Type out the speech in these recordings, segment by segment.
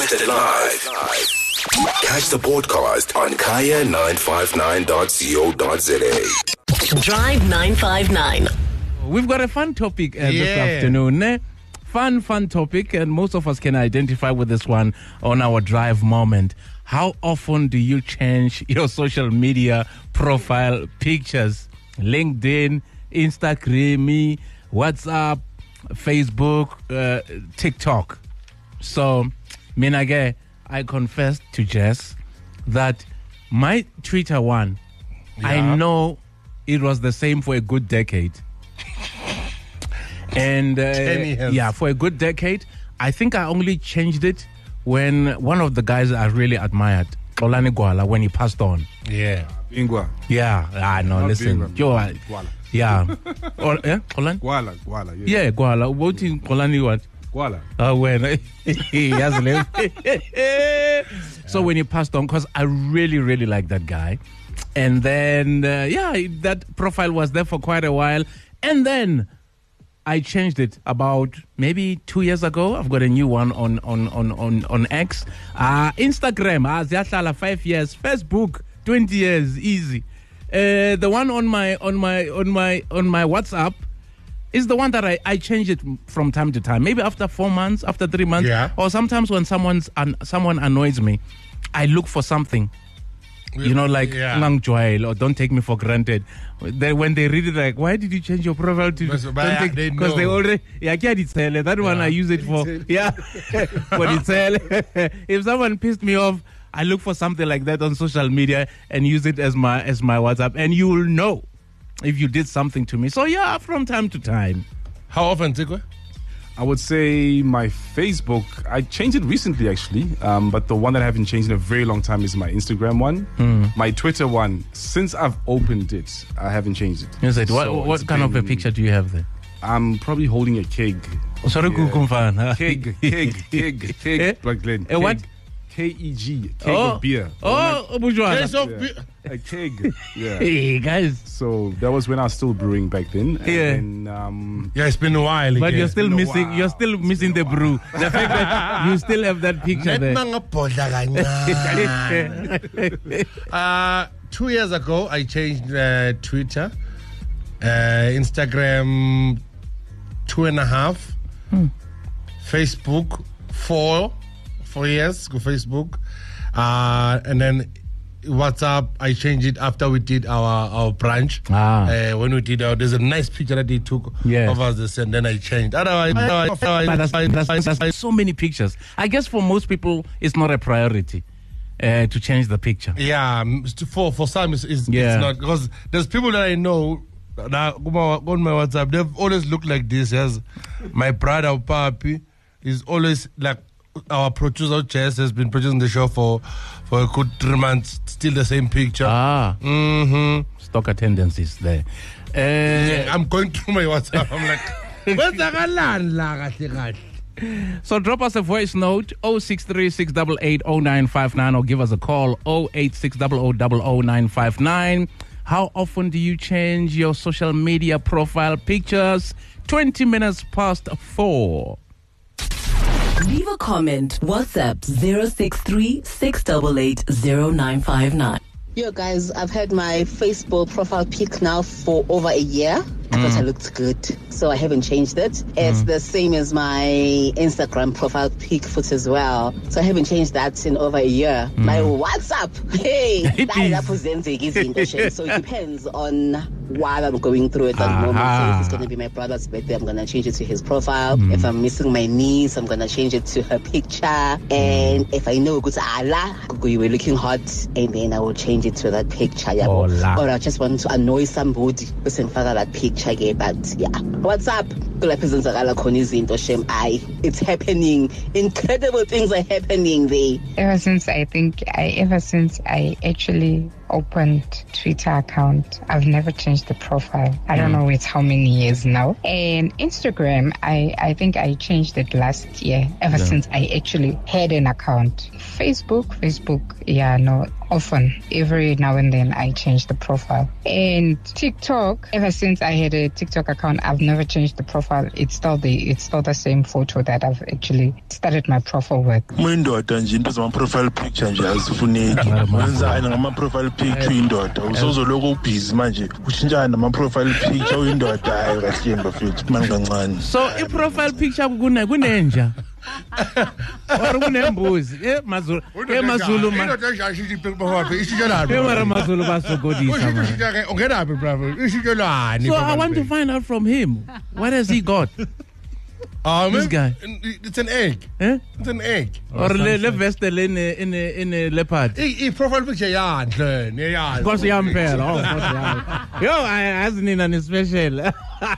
Broadcasted live. Catch the podcast on kaya959.co.za. Drive 959. We've got a fun topic this afternoon. Fun topic, and most of us can identify with this one on our drive moment. How often do you change your social media profile pictures? LinkedIn, Instagram, WhatsApp, Facebook, TikTok. So, Minage, I confessed to Jess that my Twitter one, I know it was the same for a good decade. And 10 years. Yeah, for a good decade. I think I only changed it when one of the guys I really admired, Xolani Gwala, when he passed on. Yeah. Bingwa. Yeah, no, Not listen. Bingwa, Yo, Gwala. yeah. Xolani? Gwala. Yeah, Gwala. What in Xolani what? Gwala. Oh, when he has left. So when he passed on, because I really like that guy. And then, that profile was there for quite a while. And then I changed it about maybe 2 years ago. I've got a new one on X. Instagram, 5 years. Facebook, 20 years, easy. The one on my WhatsApp is the one that I change it from time to time. Maybe after 4 months, after 3 months, or sometimes when someone annoys me, I look for something. You know, like Ngang Joel or Don't Take Me for Granted. When they read it, like, why did you change your profile to? Because they already that one I use it for. For the If someone pissed me off, I look for something like that on social media and use it as my WhatsApp, and you will know if you did something to me. So from time to time. How often, Tikwe? I would say my Facebook, I changed it recently actually, but the one that I haven't changed in a very long time is my Instagram one. My Twitter one, since I've opened it, I haven't changed it. Yes, what kind of a picture do you have there? I'm probably holding a keg. Sorry, Keg, Black Glen. What? K-E-G, keg of beer. Case of beer. A keg. Yeah. Hey, guys. So that was when I was still brewing back then. And it's been a while. But again. you're still missing. You're still missing the brew. The fact that you still have that picture there. 2 years ago, I changed Twitter, Instagram 2.5, Facebook 4 years. Go Facebook, and then WhatsApp, I changed it after we did our branch. When we did there's a nice picture that they took of us, and then I changed. Otherwise, that's so many pictures. I guess for most people, it's not a priority to change the picture. Yeah, for some, it's not, because there's people that I know that on my WhatsApp, they've always looked like this. Yes, my brother, Papi, is always like. Our producer, Chess, has been producing the show for a good 3 months. Still the same picture. Stalker tendencies there. I'm going through my WhatsApp. I'm like, So drop us a voice note 0636880959 or give us a call 0860000959. How often do you change your social media profile pictures? 20 minutes past 4. Leave a comment. WhatsApp 063 688 0959. Yo guys, I've had my Facebook profile pic now for over a year. I thought I looked good, so I haven't changed it. It's the same as my Instagram profile pic foot as well. So I haven't changed that in over a year. My WhatsApp, so it depends on what I'm going through at that moment. So if it's going to be my brother's birthday, I'm going to change it to his profile. If I'm missing my niece, I'm going to change it to her picture. And if I know you were looking hot, and then I will change it to that picture. Or I just want to annoy somebody, listen for that picture. But yeah, what's up? It's happening. Incredible things are happening there. Ever since I actually opened Twitter account, I've never changed the profile. I don't know it's how many years now. And Instagram, I think I changed it last year, since I actually had an account. Facebook, often. Every now and then I change the profile. And TikTok, ever since I had a TikTok account, I've never changed the profile. It's still the same photo that I've actually started my profile with. Indoda nje into zama profile picture nje azifuneki. Wenza ngama profile picture indoda. Usozoloku ubusy manje. Ushintsha nama profile picture indoda hayi kahle bafethu manje kancane. So I profile picture kunenja. Or kunembuzi. Mazulu. Mazulu ma. Indoda nje profile ishintsha lapho. Mara Mazulu basogodisa man. Ungena phi bravo? Ishintsha lani? So I want to find out from him. What has he got? This guy. It's an egg. Eh? It's an egg. Or le veste in a leopard. I profile picture yeah. Because yampela. Oh, yo, I hasn't in an special.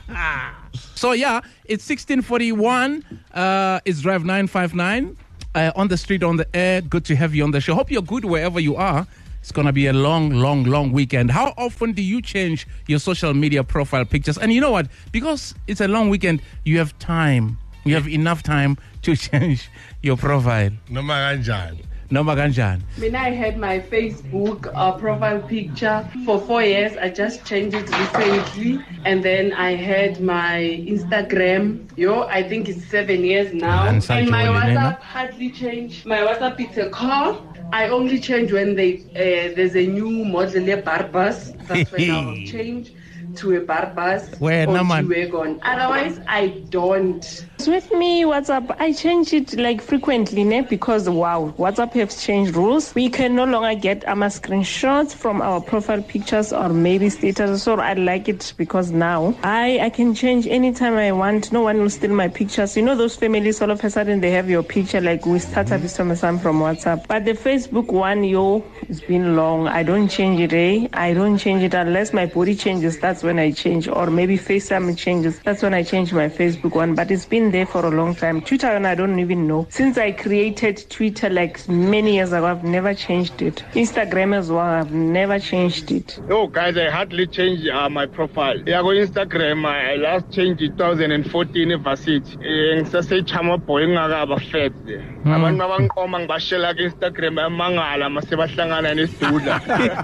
So yeah, it's 16:41. It's Drive 959 on the street, on the air. Good to have you on the show. Hope you're good wherever you are. It's going to be a long weekend. How often do you change your social media profile pictures? And you know what? Because it's a long weekend, you have time. You have enough time to change your profile. Noma kanjani. When I had my Facebook profile picture for 4 years, I just changed it recently. And then I had my Instagram, I think it's 7 years now. And my WhatsApp hardly changed. My WhatsApp is a car. I only change when there's a new model, a Barbas. That's when I'll change to a Barbas or to Wagon. Otherwise, I don't. With me, WhatsApp, I change it like frequently because WhatsApp has changed rules. We can no longer get screenshots from our profile pictures or maybe status. So I like it because now I can change anytime I want. No one will steal my pictures. You know those families, all of a sudden they have your picture like we started this from WhatsApp. But the Facebook one, it's been long. I don't change it, I don't change it unless my body changes. That's when I change. Or maybe FaceTime changes. That's when I change my Facebook one. But it's been there for a long time. Twitter, and I don't even know. Since I created Twitter like many years ago, I've never changed it. Instagram as well, I've never changed it. Oh, guys, I hardly change my profile. Yeah, go Instagram. I last changed it 2014 varsity. Ngise chama boy ngakaba fat. Abantu abanqoma ngibashela ku Instagram amangala mase bahlangana nesidudla.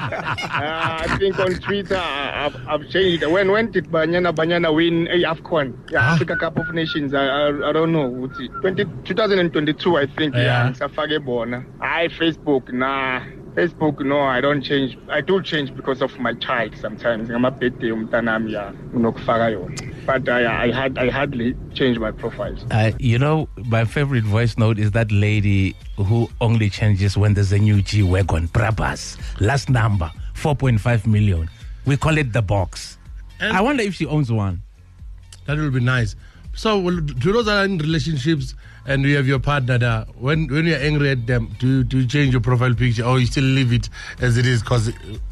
I think on Twitter I've changed it. When did Banyana win AFCON? Yeah, Africa Cup of Nations. I don't know. 2022, I think. Yeah. Facebook, nah. Facebook, no, I don't change. I do change because of my child sometimes. But I hardly change my profiles. My favorite voice note is that lady who only changes when there's a new G-Wagon, Brabus, last number, 4.5 million. We call it the box. And I wonder if she owns one. That will be nice. So, to those that are in relationships and you have your partner there, when you're angry at them, do you change your profile picture or you still leave it as it is? Because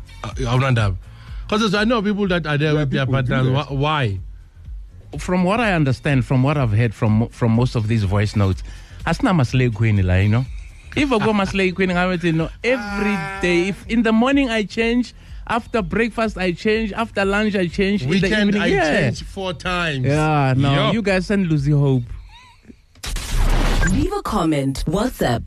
I know people that are there with their partners. Why? From what I understand, from what I've heard from most of these voice notes, asna maslay queen, If I go maslay queen, I will every day. If in the morning I change. After breakfast, I change. After lunch, I change. Weekend, in the evening, I change 4 times. Yeah, no. You guys send Lucy hope. Leave a comment. WhatsApp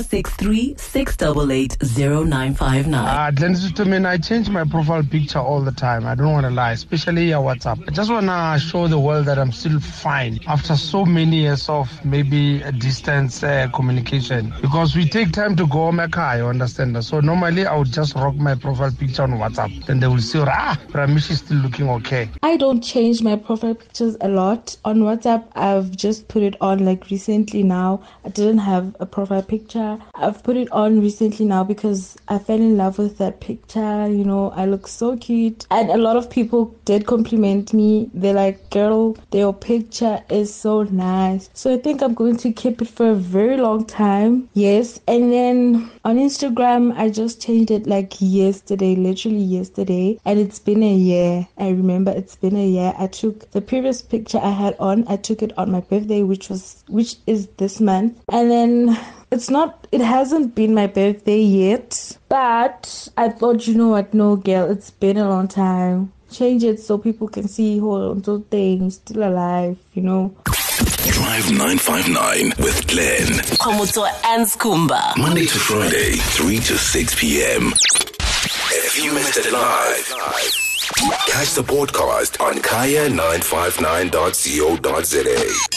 063-688-0959. I change my profile picture all the time. I don't want to lie, especially your WhatsApp. I just want to show the world that I'm still fine after so many years of maybe a distance communication. Because we take time to go home, you understand that? So normally I would just rock my profile picture on WhatsApp. Then they will see, Ramesh is still looking okay. I don't change my profile pictures a lot. On WhatsApp, I've just put it on like recently now. I didn't have a profile picture. I've put it on recently now because I fell in love with that picture. I look so cute. And a lot of people did compliment me. They're like, girl, your picture is so nice. So I think I'm going to keep it for a very long time. Yes. And then on Instagram, I just changed it like yesterday, literally yesterday. And it's been a year. I remember it's been a year. I took the previous picture I had on. I took it on my birthday, which is this month. And then it hasn't been my birthday yet, but I thought, you know what, no girl, it's been a long time. Change it so people can see whole things still alive, Drive 959 with Glenn. Khomotso and Skumba. Monday to Friday, 3 to 6 p.m. If you missed it live, catch the podcast on kaya959.co.za.